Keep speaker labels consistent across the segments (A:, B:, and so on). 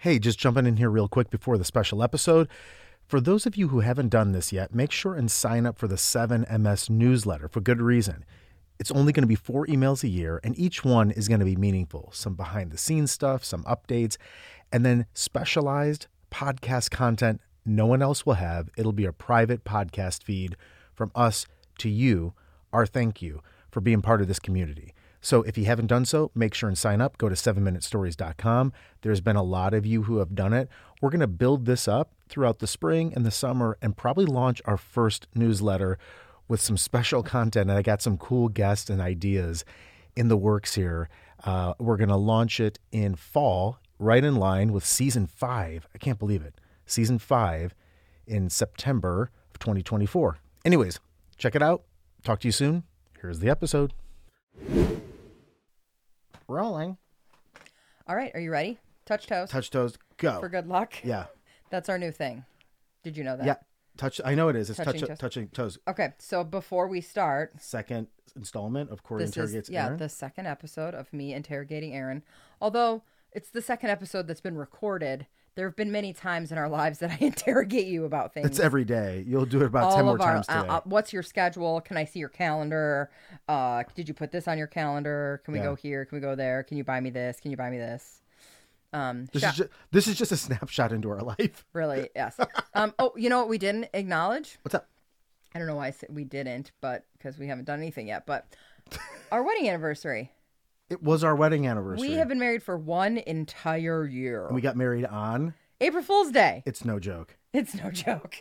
A: Hey, just jumping in here real quick before the special episode. For those of you who haven't done this yet, make sure and sign up for the 7MS newsletter for good reason. It's only going to be 4 emails a year, and each one is going to be meaningful. Some behind-the-scenes stuff, some updates, and then specialized podcast content no one else will have. It'll be a private podcast feed from us to you, our thank you for being part of this community. So if you haven't done so, make sure and sign up. Go to 7minutestories.com. There's been a lot of you who have done it. We're going to build this up throughout the spring and the summer and probably launch our first newsletter with some special content. And I got some cool guests and ideas in the works here. We're going to launch it in fall, right in line with season 5. I can't believe it. Season 5 in September of 2024. Anyways, check it out. Talk to you soon. Here's the episode. Rolling.
B: All right. Are you ready? Touch toes.
A: Touch toes. Go.
B: For good luck.
A: Yeah.
B: That's our new thing. Did you know that?
A: Yeah. Touch. I know it is. It's
B: touching
A: toes.
B: Okay. So before we start.
A: Second installment of Corey Interrogates
B: Aaron.
A: Aaron.
B: The second episode of me interrogating Aaron. Although it's the second episode that's been recorded, there have been many times in our lives that I interrogate you about things.
A: It's every day. You'll do it about 10 more times today.
B: What's your schedule? Can I see your calendar? Did you put this on your calendar? Can we go here? Can we go there? Can you buy me this? Can you buy me this?
A: This is just a snapshot into our life.
B: Really? Yes. Oh, you know what we didn't acknowledge?
A: What's up?
B: I don't know why I said we didn't, but because we haven't done anything yet. But our wedding anniversary.
A: It was our wedding anniversary.
B: We have been married for 1 entire year.
A: And we got married on
B: April Fool's Day.
A: It's no joke.
B: It's no joke.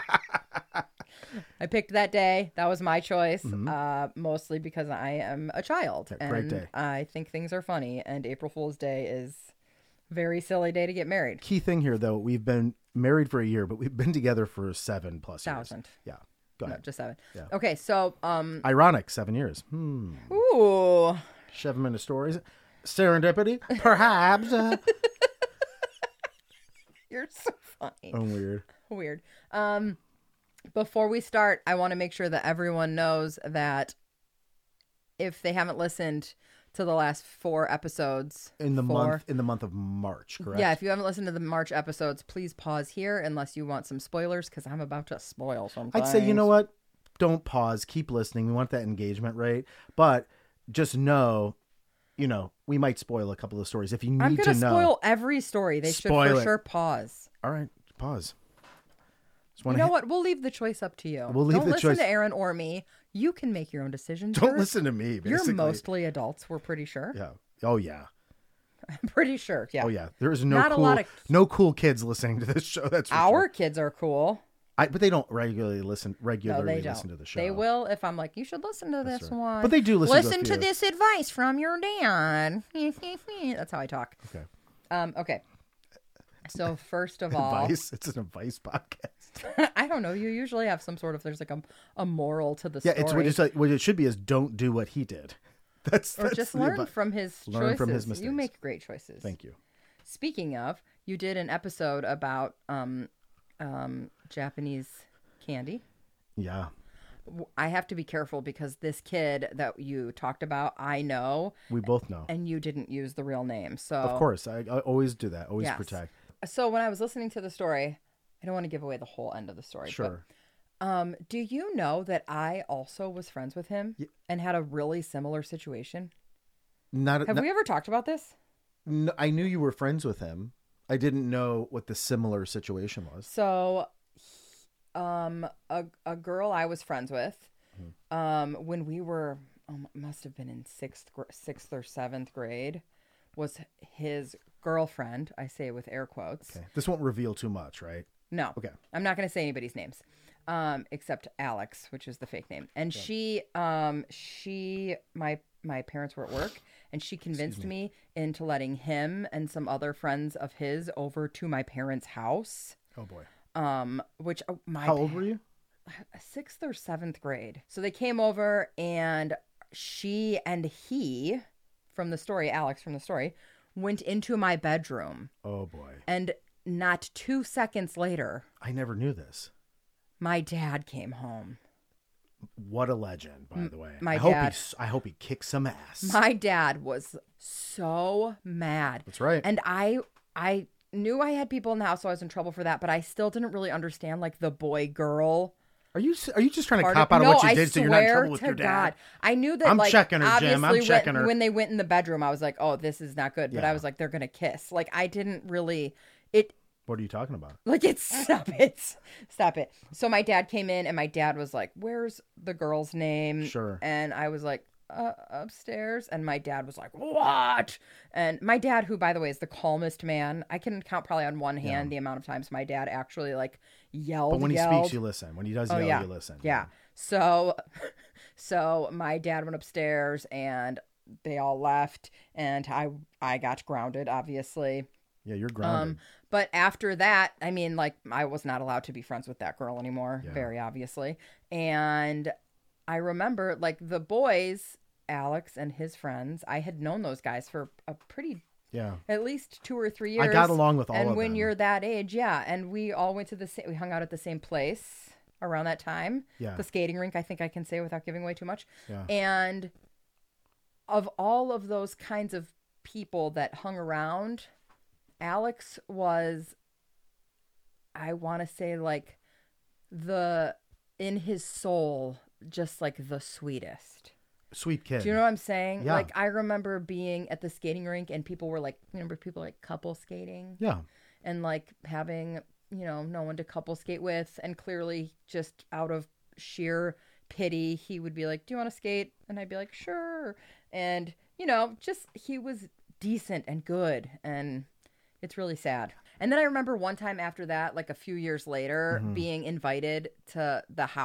B: I picked that day. That was my choice, mostly because I am a child.
A: Yeah, great
B: and
A: day.
B: I think things are funny, and April Fool's Day is a very silly day to get married.
A: Key thing here, though, we've been married for a year, but we've been together for 7+ years. Yeah. Go ahead.
B: No, just 7.
A: Yeah.
B: Okay, so...
A: Ironic, 7 years.
B: Ooh.
A: 7 minute stories. Serendipity, perhaps.
B: You're so funny.
A: Oh, weird.
B: Weird. Before we start, I want to make sure that everyone knows that if they haven't listened to the last 4 episodes
A: in the month of March, correct?
B: Yeah, if you haven't listened to the March episodes, please pause here unless you want some spoilers, because I'm about to spoil something.
A: I'd say, you know what? Don't pause. Keep listening. We want that engagement rate, but just know, we might spoil a couple of stories if you need to know.
B: I'm going to spoil every story. They should for sure pause.
A: All right, pause.
B: You know what? We'll leave the choice up to you. Don't listen to Aaron or me. You can make your own decisions.
A: Don't listen to me, basically.
B: You're mostly adults, we're pretty sure.
A: Yeah. Oh, yeah.
B: I'm pretty sure, yeah.
A: Oh, yeah. There is no cool kids listening to this show. That's for
B: Our
A: sure.
B: kids are cool.
A: But they don't regularly listen
B: No, they don't.
A: Listen to the show.
B: They will if I'm like, you should listen to this one.
A: But they do
B: listen to this advice from your dad. That's how I talk.
A: Okay.
B: Okay. So first of all,
A: advice. It's an advice podcast.
B: I don't know. You usually have some sort of there's like a moral to the story.
A: Yeah, it's what it should be is don't do what he did. That's
B: just learn from his choices.
A: Learn from his mistakes.
B: You make great choices.
A: Thank you.
B: Speaking of, you did an episode about Japanese candy.
A: Yeah.
B: I have to be careful because this kid that you talked about, I know.
A: We both know.
B: And you didn't use the real name. So
A: of course, I always do that. Always
B: yes.
A: protect.
B: So when I was listening to the story, I don't want to give away the whole end of the story.
A: Sure.
B: But, do you know that I also was friends with him and had a really similar situation? Have we ever talked about this?
A: No, I knew you were friends with him. I didn't know what the similar situation was.
B: So, a girl I was friends with, when we were, must have been in sixth or seventh grade, was his girlfriend. I say it with air quotes.
A: Okay. This won't reveal too much, right?
B: No.
A: Okay.
B: I'm not going to say anybody's names, except Alex, which is the fake name. And my parents were at work, and she convinced me into letting him and some other friends of his over to my parents' house.
A: Oh boy.
B: How
A: old were you?
B: 6th or 7th grade. So they came over, and she and he, from the story, Alex from the story, went into my bedroom.
A: Oh boy.
B: And not 2 seconds later,
A: I never knew this.
B: My dad came home.
A: What a legend, by the way. I hope he kicks some ass.
B: My dad was so mad.
A: That's right.
B: And I knew I had people in the house, so I was in trouble for that. But I still didn't really understand like the boy girl.
A: Are you just trying to cop out of what you did so you're not in trouble with your dad?
B: God. I knew that.
A: I'm
B: like,
A: checking her, Jim. I'm checking her.
B: When they went in the bedroom, I was like, "Oh, this is not good." But
A: Yeah.
B: I was like, "They're gonna kiss." Like I didn't really. It
A: What are you talking about?
B: like it's stop it. So my dad came in and my dad was like, "Where's the girl's name?"
A: Sure.
B: And I was like, upstairs. And my dad was like, "What?" And my dad, who by the way is the calmest man, I can count probably on one hand the amount of times my dad actually like yelled.
A: But when he speaks, you listen. When he does yell, you listen.
B: Yeah. So my dad went upstairs and they all left and I got grounded, obviously.
A: Yeah, you're grounded.
B: But after that, I mean, like, I was not allowed to be friends with that girl anymore,
A: Yeah.
B: very obviously. And I remember, like, the boys, Alex and his friends, I had known those guys for a pretty,
A: Yeah.
B: at least 2 or 3 years.
A: I got along with all of them.
B: And when you're that age, yeah. And we all went to we hung out at the same place around that time.
A: Yeah.
B: The skating rink, I think I can say without giving away too much.
A: Yeah.
B: And of all of those kinds of people that hung around, Alex was, I want to say, like, in his soul, just like the sweetest.
A: Sweet kid.
B: Do you know what I'm saying?
A: Yeah.
B: Like, I remember being at the skating rink and people were like, remember people like couple skating?
A: Yeah.
B: And like having, no one to couple skate with. And clearly just out of sheer pity, he would be like, "Do you want to skate?" And I'd be like, "Sure." And, just he was decent and good. And it's really sad. And then I remember one time after that, like a few years later, being invited to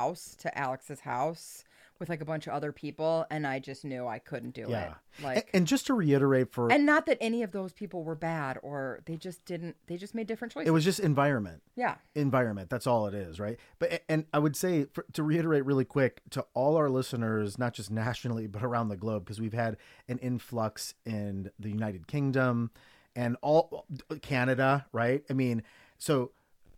B: to Alex's house with like a bunch of other people. And I just knew I couldn't do
A: Yeah.
B: it. Like,
A: And just to reiterate
B: and not that any of those people were bad or they just made different choices.
A: it was just environment.
B: Yeah.
A: Environment. That's all it is, right? And I would say, to reiterate really quick to all our listeners, not just nationally, but around the globe, because we've had an influx in the United Kingdom and all Canada, right? I mean, so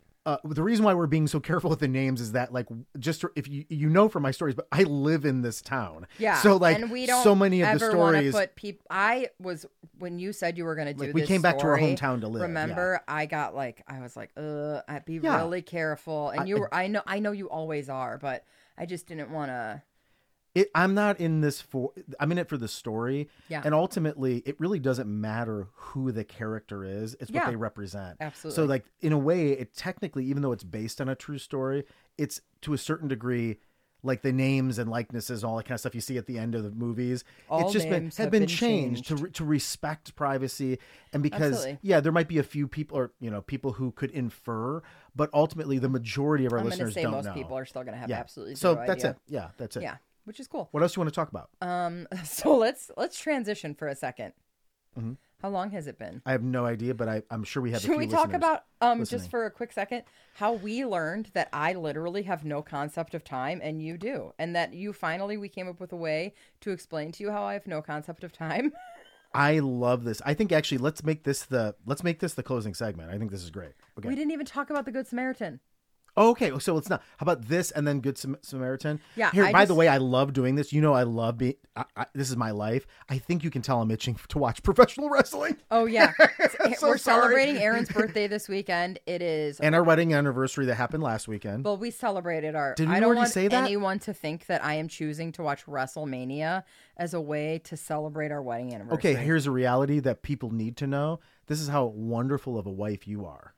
A: the reason why we're being so careful with the names is that, like, if you know from my stories, but I live in this town.
B: Yeah.
A: So, like,
B: and we don't
A: so many of the
B: ever want to
A: stories.
B: put people. When you said you were going to do
A: Like,
B: this,
A: we came back to our
B: story,
A: hometown to live.
B: Remember, I was like, I'd be
A: Yeah.
B: really careful. And I know you always are, but I just didn't want to.
A: I'm not in this I'm in it for the story.
B: Yeah.
A: And ultimately, it really doesn't matter who the character is. It's what
B: Yeah.
A: they represent.
B: Absolutely.
A: So, like, in a way, it technically, even though it's based on a true story, it's to a certain degree, like the names and likenesses, all that kind of stuff you see at the end of the movies.
B: All
A: it's just
B: names
A: have
B: have
A: been
B: been
A: changed
B: changed.
A: to respect privacy. And because,
B: Absolutely.
A: there might be a few people or, people who could infer, but ultimately the majority of our
B: I'm going to
A: listeners
B: say
A: don't
B: most
A: know.
B: people are still going to have
A: Yeah.
B: absolutely
A: So
B: zero
A: that's
B: idea.
A: it. Yeah, that's it.
B: Yeah, which is cool.
A: What else do you want to talk about?
B: So let's transition for a 2nd.
A: Mhm.
B: How long has it been?
A: I have no idea, but I'm sure we have.
B: Should
A: a few
B: we talk
A: listeners
B: about
A: listening.
B: just for a quick second how we learned that I literally have no concept of time and you do, and that we came up with a way to explain to you how I have no concept of time.
A: I love this. I think actually let's make this the closing segment. I think this is great. Okay.
B: We didn't even talk about the Good Samaritan.
A: Oh, okay, so it's not. How about this and then Good Samaritan?
B: Yeah,
A: Here,
B: I
A: by the
B: just-
A: way, I love doing this. I love being. This is my life. I think you can tell I'm itching to watch professional wrestling.
B: Oh yeah,
A: So
B: we're
A: sorry.
B: celebrating Aaron's birthday this weekend. It is.
A: And our wedding anniversary that happened last weekend.
B: Well, we celebrated our.
A: Did we
B: I don't
A: already
B: want
A: say that?
B: anyone to think that I am choosing to watch WrestleMania as a way to celebrate our wedding anniversary.
A: Okay, here's a reality that people need to know. This is how wonderful of a wife you are.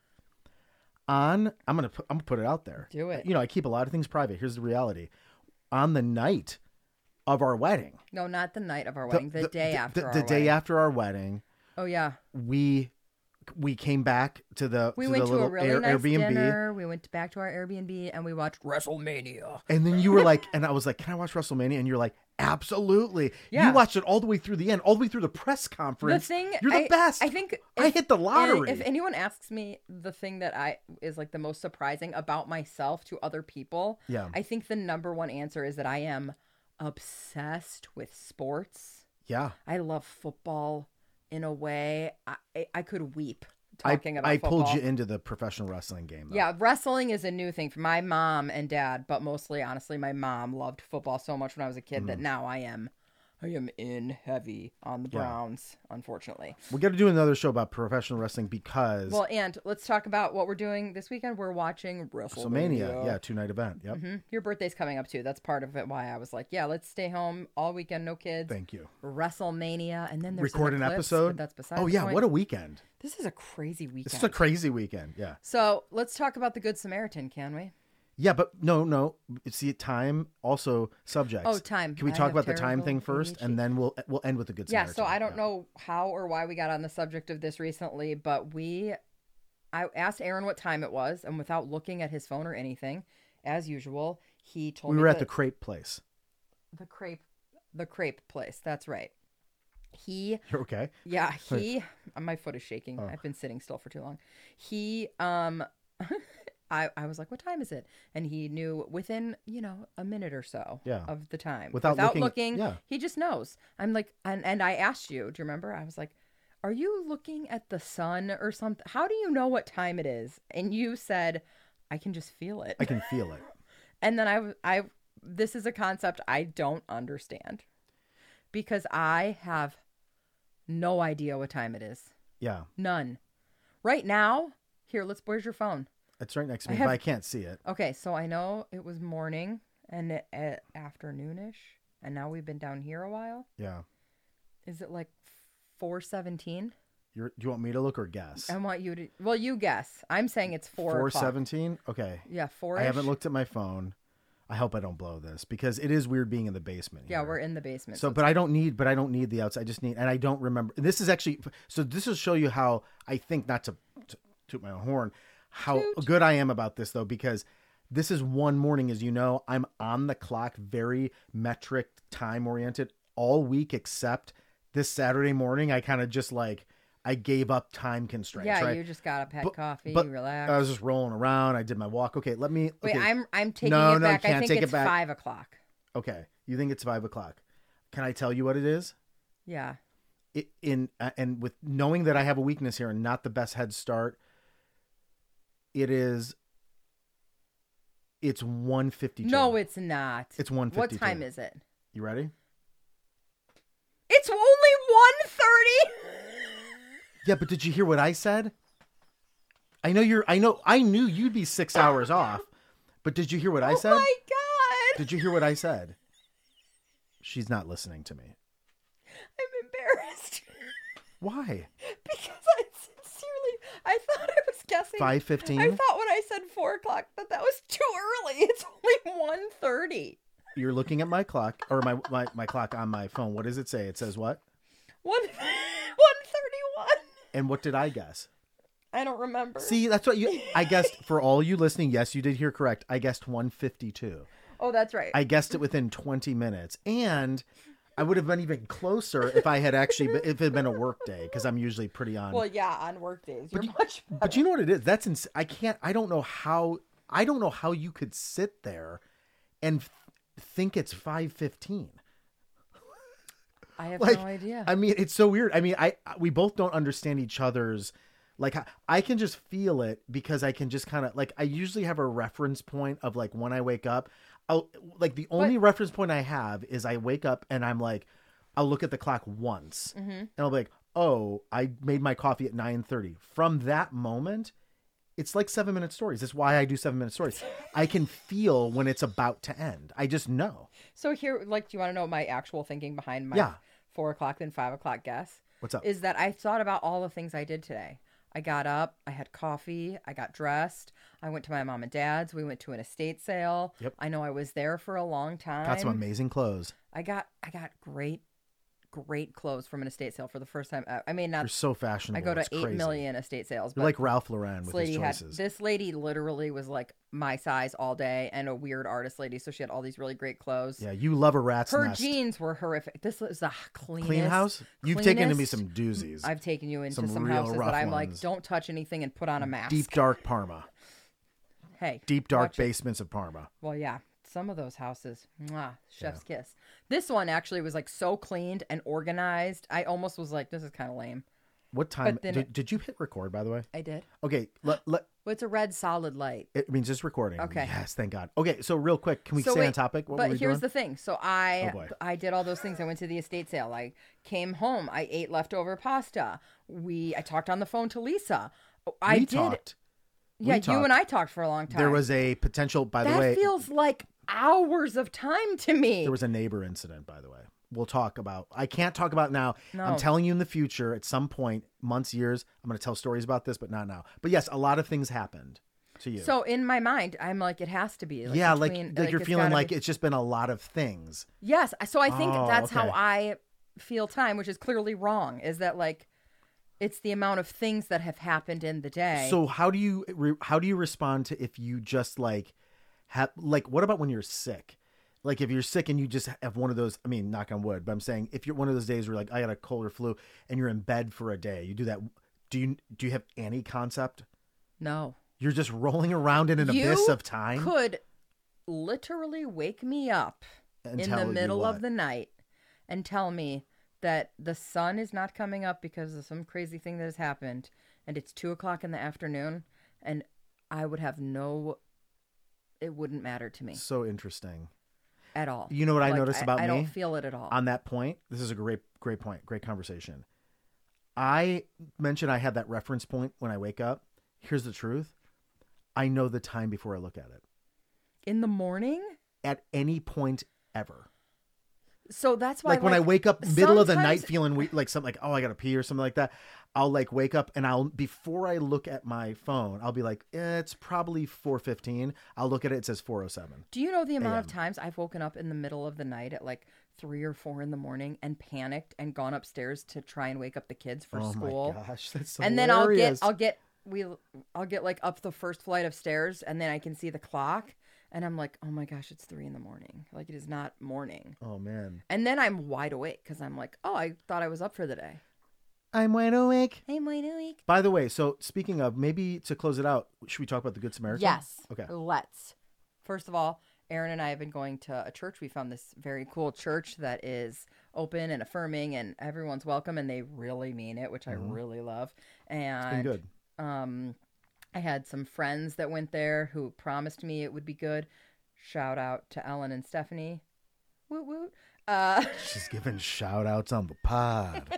A: I'm gonna put it out there.
B: Do it.
A: I keep a lot of things private. Here's the reality. On the night of our wedding,
B: No, not the night of our wedding. The day after our
A: the day
B: wedding.
A: after our wedding,
B: Oh yeah.
A: we came back to the
B: We
A: to
B: went
A: the
B: to a
A: little
B: really nice
A: Airbnb,
B: dinner. We went back to our Airbnb and we watched WrestleMania.
A: and then you were like, and I was like, "Can I watch WrestleMania?" And you're like, "Absolutely!"
B: Yeah.
A: You watched it all the way through the end, all the way through the press
B: The
A: conference.
B: thing
A: you're the best.
B: I think
A: I hit the lottery.
B: If anyone asks me the thing that is like the most surprising about myself to other people,
A: Yeah.
B: I think the number one answer is that I am obsessed with sports.
A: Yeah.
B: I love football in a way. I could weep talking about
A: I
B: football.
A: pulled you into the professional wrestling game, though.
B: Yeah, wrestling is a new thing for my mom and dad, but mostly, honestly, my mom loved football so much when I was a kid that now I am I am in heavy on the Browns, unfortunately.
A: We got to do another show about professional wrestling because
B: Well, and let's talk about what we're doing this weekend. We're watching WrestleMania.
A: Yeah, 2-night event. Yep.
B: Your birthday's coming up too. That's part of it. Why I was like, yeah, let's stay home all weekend, no kids.
A: Thank you.
B: WrestleMania, and then there's
A: record an
B: eclipse,
A: episode.
B: But that's beside
A: Oh
B: the
A: yeah,
B: point.
A: what a weekend!
B: This is a crazy weekend.
A: This is a crazy weekend. Yeah.
B: So let's talk about the Good Samaritan, can we?
A: Yeah, but no. See, time also subjects.
B: Oh, time.
A: Can we
B: I
A: talk
B: have
A: about the time
B: terrible
A: thing first,
B: ADHD.
A: and then we'll end with the Good
B: Yeah.
A: Samaritan?
B: So I don't know how or why we got on the subject of this recently, but I asked Aaron what time it was, and without looking at his phone or anything, as usual, he told me
A: We were at the crepe place.
B: the crepe place. That's right. He
A: You're okay.
B: Yeah, my foot is shaking. I've been sitting still for too long. I was like, what time is it? And he knew within, a minute or so of the time.
A: Without looking, yeah.
B: He just knows. I'm like, and I asked you, do you remember? I was like, are you looking at the sun or something? How do you know what time it is? And you said, I can just feel it.
A: I can feel it.
B: And then this is a concept I don't understand because I have no idea what time it is.
A: Yeah.
B: None. Right now, where's your phone?
A: It's right next to me, but I can't see it.
B: Okay, so I know it was morning and afternoonish, and now we've been down here a while.
A: Yeah.
B: Is it like 4:17?
A: Do you want me to look or guess?
B: I want you to. Well, you guess. I'm saying it's 4 o'clock.
A: 4:17? Okay.
B: Yeah, 4.
A: I haven't looked at my phone. I hope I don't blow this because it is weird being in the basement.
B: Yeah,
A: here.
B: we're in the basement.
A: So, but I don't need the outside. I just need, and I don't remember. This is actually, so this will show you how I think, not to toot my own horn, how good I am about this though, because this is one morning, as you know, I'm on the clock, very metric, time oriented all week, except this Saturday morning. I kind of just I gave up time constraints.
B: Yeah,
A: right?
B: you just got up, had coffee,
A: but
B: relaxed.
A: I was just rolling around. I did my walk. Okay, let me.
B: Wait,
A: okay.
B: I'm taking
A: No,
B: it
A: no, you
B: back. I
A: can't
B: think
A: take
B: it's
A: it back.
B: 5 o'clock.
A: Okay, you think it's 5 o'clock? Can I tell you what it is?
B: Yeah.
A: And with knowing that I have a weakness here and not the best head start, it's 1:52.
B: No, it's not.
A: It's 1:52.
B: What time is it?
A: You ready?
B: It's only 1:30.
A: Yeah, but did you hear what I said? I knew you'd be 6 hours off, but did you hear what I said?
B: Oh my God.
A: Did you hear what I said? She's not listening to me.
B: I'm embarrassed.
A: Why?
B: Because I thought I was guessing.
A: 5:15?
B: I thought when I said 4 o'clock that was too early. It's only 1:30.
A: You're looking at my clock, or my clock on my phone. What does it say? It says what?
B: 1:31.
A: And what did I guess?
B: I don't remember.
A: See, that's what I guessed. For all you listening, yes, you did hear correct. I guessed 1:52.
B: Oh, that's right.
A: I guessed it within 20 minutes. And I would have been even closer if I had if it had been a work day, because I'm usually pretty on.
B: Well, yeah, on work days. You're much better.
A: But you know what it is? That's I don't know how you could sit there and think it's 5:15.
B: I have no idea.
A: I mean, it's so weird. I mean, we both don't understand each other's. I can just feel it because I can just kind of I usually have a reference point of when I wake up. The only reference point I have is I wake up and I'm I'll look at the clock once and I'll be like, oh, I made my coffee at 9:30. From that moment, it's 7-minute stories. That's why I do 7-minute stories. I can feel when it's about to end. I just know.
B: So here, do you want to know my actual thinking behind my 4 o'clock and 5 o'clock guess?
A: What's up?
B: Is that I thought about all the things I did today. I got up, I had coffee, I got dressed, I went to my mom and dad's, we went to an estate sale.
A: Yep.
B: I know I was there for a long time.
A: Got some amazing clothes.
B: I got great clothes from an estate sale for the first time. I mean,
A: You're so fashionable.
B: I go to
A: It's
B: 8
A: crazy.
B: million estate sales.
A: You're like Ralph Lauren with his choices.
B: This lady literally was my size all day and a weird artist lady. So she had all these really great clothes.
A: Yeah, you love a rat's
B: Her
A: nest.
B: jeans were horrific. This was the cleanest.
A: Clean house? You've taken to me some doozies.
B: I've taken you into some
A: real
B: houses
A: rough
B: that I'm
A: ones.
B: don't touch anything and put on a mask.
A: Deep dark Parma.
B: Hey.
A: Deep dark
B: watch it.
A: basements of Parma.
B: Well, yeah. Some of those houses, chef's kiss. This one actually was so cleaned and organized. I almost was this is kind of lame.
A: What time?
B: But then
A: Did you hit record, by the way?
B: I did.
A: Okay.
B: Well, it's a red solid light.
A: It means it's recording.
B: Okay.
A: Yes, thank God. Okay, so real quick, can we stay
B: wait,
A: on topic? What
B: but
A: were we
B: here's
A: doing?
B: the thing. So
A: Oh, boy.
B: I did all those things. I went to the estate sale. I came home. I ate leftover pasta. I talked on the phone to Lisa.
A: We talked.
B: Yeah, you and I talked for a long time.
A: There was a potential, by the way.
B: That feels like hours of time to me.
A: There was a neighbor incident, by the way. We'll talk about. I can't talk about now.
B: No.
A: I'm telling you in the future, at some point, months, years, I'm going to tell stories about this, but not now. But yes, a lot of things happened to you.
B: So in my mind, I'm like, it has to be.
A: Yeah, like you're
B: it's
A: feeling
B: gotta
A: like
B: be.
A: it's just been a lot of things.
B: Yes. So I think
A: Oh,
B: that's how
A: okay.
B: I feel time, which is clearly wrong. Is that like, it's the amount of things that have happened in the day.
A: So how do you respond to if you just like have like what about when you're sick? Like if you're sick and you just have one of those, I mean, knock on wood, but I'm saying if you're one of those days where like I got a cold or flu and you're in bed for a day, you do that. Do you have any concept?
B: No.
A: You're just rolling around in an abyss of time.
B: Could literally wake me up
A: And
B: in
A: tell
B: the
A: you
B: middle
A: what?
B: of the night and tell me that the sun is not coming up because of some crazy thing that has happened, and it's 2:00 in the afternoon, and I would have it wouldn't matter to me
A: So interesting.
B: at all.
A: You know what I
B: Like,
A: noticed about
B: I
A: me?
B: don't feel it at all.
A: On that point, this is a great point, great conversation. I mentioned I had that reference point when I wake up. Here's the truth. I know the time before I look at it.
B: In the morning?
A: At any point ever.
B: So that's why
A: Like when I wake up middle of the night
B: sometimes-
A: feeling like something like, oh, I got to pee or something like that. I'll like wake up and before I look at my phone, I'll be like, it's probably 4:15. I'll look at it. It says 4:07.
B: Do you know the amount of
A: AM.
B: times I've woken up in the middle of the night at like 3 or 4 in the morning and panicked and gone upstairs to try and wake up the kids for school?
A: Oh my gosh. That's so
B: And then
A: hilarious.
B: I'll get like up the first flight of stairs, and then I can see the clock, and I'm like, oh my gosh, it's 3 in the morning. Like, it is not morning.
A: Oh man.
B: And then I'm wide awake because I'm like, oh, I thought I was up for the day.
A: I'm wide awake.
B: I'm wide awake.
A: By the way, so speaking of, maybe to close it out, should we talk about the Good Samaritan?
B: Yes.
A: Okay.
B: Let's. First of all, Aaron and I have been going to a church. We found this very cool church that is open and affirming, and everyone's welcome, and they really mean it, which I really love. And
A: It's been good.
B: I had some friends that went there who promised me it would be good. Shout out to Ellen and Stephanie. Woot woot.
A: She's giving shout outs on the pod.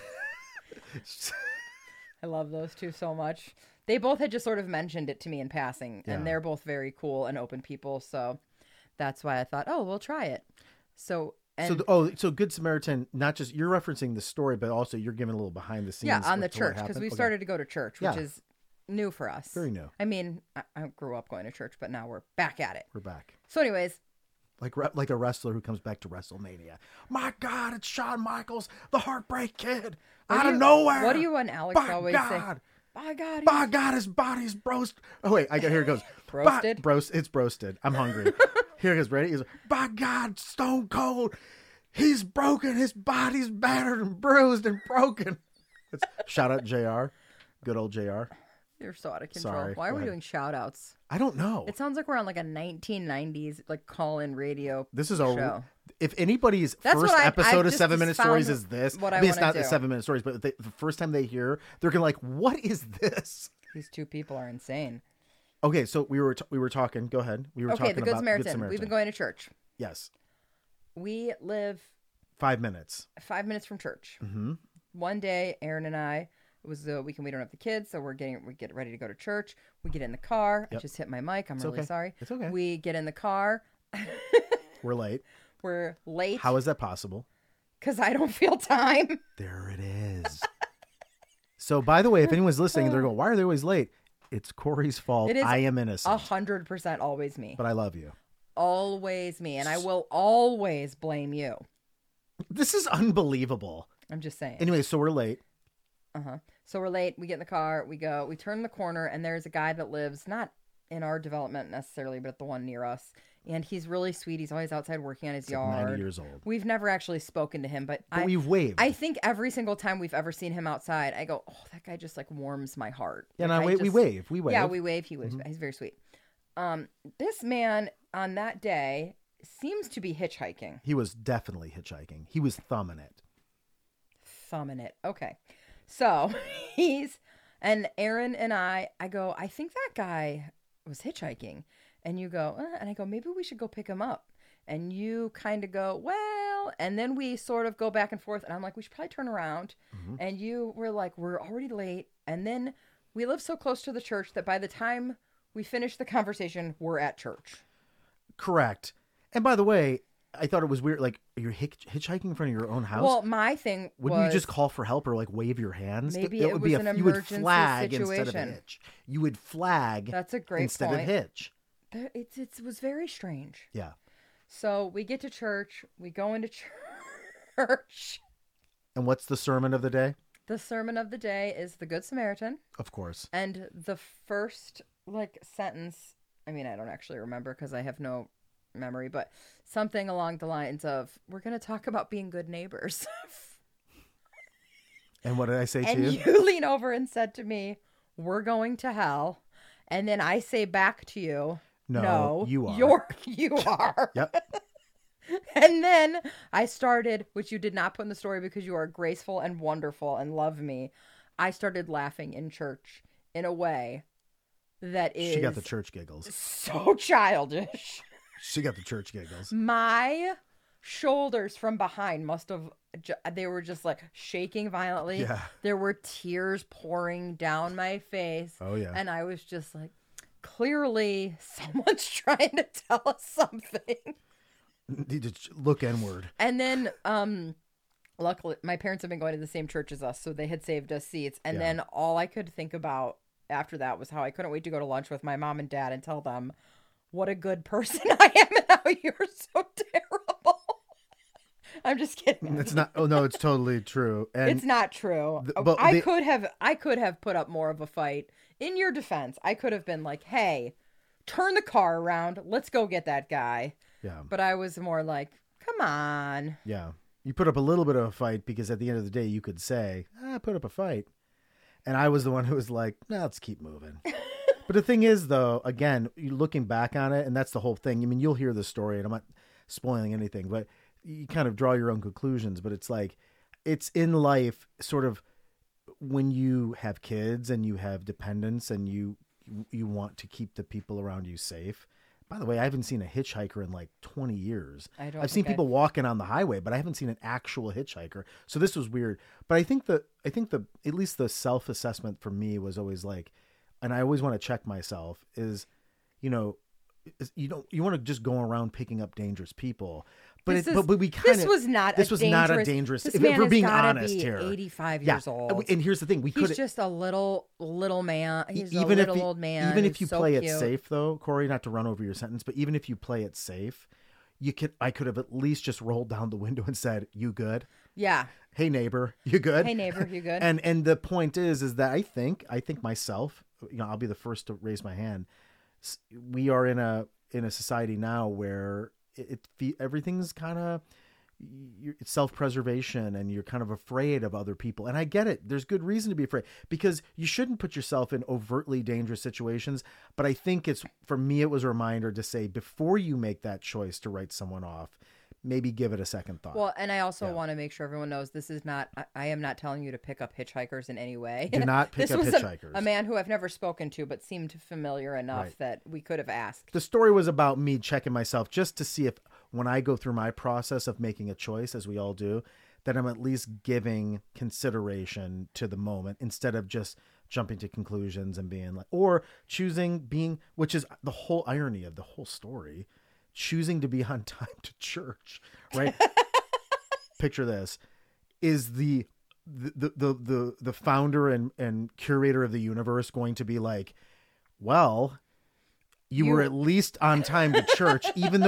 B: I love those two so much. They both had just sort of mentioned it to me in passing,
A: Yeah.
B: and they're both very cool and open people. So that's why I thought, oh, we'll try it. So, and
A: So Good Samaritan, not just, you're referencing the story, but also you're giving a little behind the scenes.
B: yeah, on the
A: to what
B: church, because
A: happened.
B: we
A: Okay.
B: started to go to church, which
A: Yeah.
B: is new for us.
A: Very new.
B: I mean, I grew up going to church, but now we're back at it.
A: We're back.
B: So anyways,
A: Like a wrestler who comes back to WrestleMania. My God, it's Shawn Michaels, the Heartbreak Kid, out of nowhere.
B: What do you and Alex
A: By
B: always
A: God.
B: say? By God.
A: By God, his body's broast. Oh wait, here it goes.
B: Broasted?
A: It's broasted. I'm hungry. Here it goes. Ready? He's by God, Stone Cold. He's broken. His body's battered and bruised and broken. Shout out JR. Good old JR.
B: You're so out of control.
A: Sorry,
B: Why are
A: go
B: we
A: ahead.
B: doing shout outs?
A: I don't know.
B: It sounds like we're on like a 1990s like call-in radio
A: This is
B: show.
A: if anybody's
B: That's
A: first
B: what
A: episode
B: I've
A: of
B: just
A: 7 Minute
B: found
A: Stories is this.
B: what I
A: mean, it's
B: wanna
A: not the
B: do.
A: 7 Minute Stories, but the first time they hear, they're gonna like, what is this?
B: These two people are insane.
A: Okay, so we were talking. Go ahead. We were
B: Okay,
A: talking
B: the Good
A: about
B: Samaritan.
A: Good Samaritan.
B: We've been going to church.
A: Yes,
B: We live
A: 5 minutes.
B: 5 minutes from church.
A: Mm-hmm.
B: One day, Aaron and I, it was the weekend we don't have the kids, so we get ready to go to church. We get in the car. I
A: Yep.
B: just hit my mic. I'm
A: It's
B: really
A: okay.
B: sorry.
A: It's okay.
B: We get in the car.
A: We're late.
B: We're late
A: How is that possible?
B: because I don't feel time.
A: There it is. So, by the way, if anyone's listening, they're going, "Why are they always late?" It's Corey's fault.
B: It is
A: I am innocent,
B: 100% always me.
A: but I love you.
B: Always me. And I will always blame you.
A: This is unbelievable.
B: I'm just saying.
A: Anyway, so we're late.
B: So we're late. We get in the car. We turn the corner, and there's a guy that lives not in our development necessarily, but at the one near us. And he's really sweet. He's always outside working on his
A: Like
B: yard.
A: 90 years old.
B: We've never actually spoken to him, but
A: we've waved.
B: I think every single time we've ever seen him outside, I go, "Oh, that guy just like warms my heart."
A: Yeah,
B: Like,
A: no,
B: I
A: we wave. We wave.
B: Yeah, we wave. He waves. He's very sweet. This man on that day seems to be hitchhiking.
A: He was definitely hitchhiking. He was thumbing it.
B: Thumbing it. Okay. So and Aaron and I go, I think that guy was hitchhiking. And you go, and I go, maybe we should go pick him up. And you kind of go, well, and then we sort of go back and forth. And I'm like, we should probably turn around.
A: Mm-hmm.
B: And you were like, we're already late. And then we live so close to the church that by the time we finish the conversation, we're at church.
A: Correct. And by the way, I thought it was weird. Like, you're hitchhiking in front of your own house.
B: Well, my thing
A: Wouldn't you just call for help or like wave your hands?
B: Maybe
A: That
B: it
A: would
B: was
A: be
B: an
A: you would
B: emergency
A: flag instead of
B: situation.
A: hitch. You would flag.
B: That's a great
A: instead
B: point.
A: of hitch.
B: It was very strange.
A: Yeah.
B: So we get to church. We go into church.
A: And what's the sermon of the day?
B: The sermon of the day is the Good Samaritan.
A: Of course.
B: And the first sentence, I mean, I don't actually remember because I have no memory, but something along the lines of, we're going to talk about being good neighbors.
A: And what did I say to
B: and
A: you?
B: You lean over and said to me, we're going to hell. And then I say back to you, no,
A: you are.
B: You are.
A: Yep.
B: And then I started, which you did not put in the story because you are graceful and wonderful and love me. I started laughing in church in a way that is...
A: She got the church giggles.
B: So childish.
A: She got the church giggles.
B: My shoulders from behind must have... They were just like shaking violently.
A: Yeah.
B: There were tears pouring down my face.
A: Oh, yeah.
B: And I was just like, clearly someone's trying to tell us something.
A: Need to look inward.
B: And then, luckily, my parents have been going to the same church as us, so they had saved us seats. And then all I could think about after that was how I couldn't wait to go to lunch with my mom and dad and tell them what a good person I am and how you're so terrible. I'm just kidding.
A: It's not. Oh no, it's totally true. And
B: it's not true.
A: But
B: I could have put up more of a fight. In your defense, I could have been like, "Hey, turn the car around. Let's go get that guy."
A: Yeah.
B: But I was more like, "Come on."
A: Yeah. You put up a little bit of a fight because at the end of the day, you could say, "I put up a fight," and I was the one who was like, "No, let's keep moving." But the thing is, though, again, looking back on it, and that's the whole thing. I mean, you'll hear the story, and I'm not spoiling anything, but you kind of draw your own conclusions. But it's like, it's in life, sort of, when you have kids and you have dependents and you want to keep the people around you safe. By the way, I haven't seen a hitchhiker in like 20 years. I've seen people walking on the highway, but I haven't seen an actual hitchhiker. So this was weird. But I think the at least the self-assessment for me was always like, and I always want to check myself is, you want to just go around picking up dangerous people. But this was not a dangerous.
B: This
A: if
B: man
A: we're being
B: has
A: honest
B: be
A: here,
B: 85 years old.
A: And here's the thing:
B: he's just a little man. He's
A: even
B: a little old man.
A: Even if you
B: so
A: play
B: cute.
A: it safe, though, Corey, not to run over your sentence, but even if you play it safe, I could have at least just rolled down the window and said, "You good?"
B: Yeah.
A: Hey neighbor, you good?
B: Hey neighbor, you good?
A: And the point is that I think myself, I'll be the first to raise my hand. We are in a society now where everything's kind of, it's self-preservation and you're kind of afraid of other people. And I get it. There's good reason to be afraid because you shouldn't put yourself in overtly dangerous situations. But I think for me, it was a reminder to say, before you make that choice to write someone off, maybe give it a second thought.
B: Well, and I also want to make sure everyone knows this is not, I am not telling you to pick up hitchhikers in any way.
A: Do not pick up hitchhikers.
B: A man who I've never spoken to, but seemed familiar enough that we could have asked.
A: The story was about me checking myself just to see if when I go through my process of making a choice, as we all do, that I'm at least giving consideration to the moment instead of just jumping to conclusions and being like, or which is the whole irony of the whole story, choosing to be on time to church, right? Picture this, is the founder and curator of the universe going to be like, well, you were at least on time to church, even though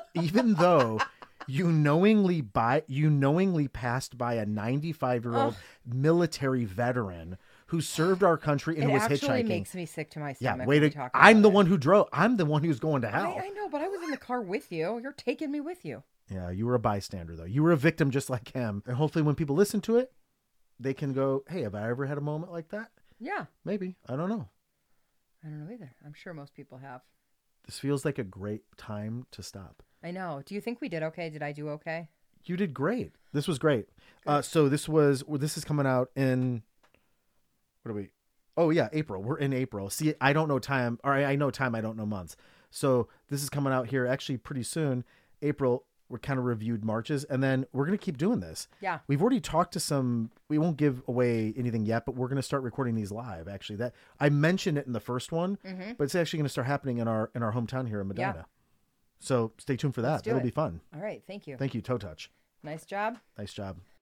A: you knowingly passed by a 95-year-old military veteran who served our country and was hitchhiking. It actually
B: makes me sick to my stomach.
A: Yeah, I'm the one who drove. I'm the one who's going to hell.
B: I know, but I was in the car with you. You're taking me with you.
A: Yeah, you were a bystander, though. You were a victim just like him. And hopefully when people listen to it, they can go, hey, have I ever had a moment like that?
B: Yeah.
A: Maybe. I don't know.
B: I don't know either. I'm sure most people have.
A: This feels like a great time to stop.
B: I know. Do you think we did okay? Did I do okay?
A: You did great. This was great. So this is coming out in what are we? Oh yeah, April. We're in April. See, I don't know time, or I know time, I don't know months. So this is coming out here actually pretty soon. April, we're kind of reviewed Marches, and then we're going to keep doing this.
B: Yeah.
A: We've already talked to some, we won't give away anything yet, but we're going to start recording these live. Actually, that I mentioned it in the first one, but it's actually going to start happening in our hometown here in Medina.
B: Yeah.
A: So stay tuned for that. It'll be fun.
B: All right. Thank you.
A: Thank you, Toe Touch.
B: Nice job.
A: Nice job.